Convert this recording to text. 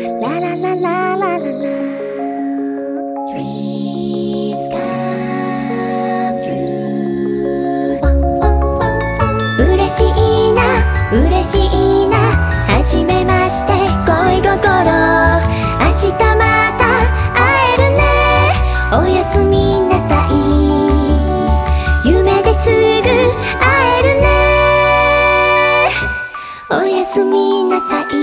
ラララララララ Dreams come true 嬉しいな嬉しいなはじめまして恋心明日また会えるねおやすみなさい夢ですぐ会えるねおやすみなさい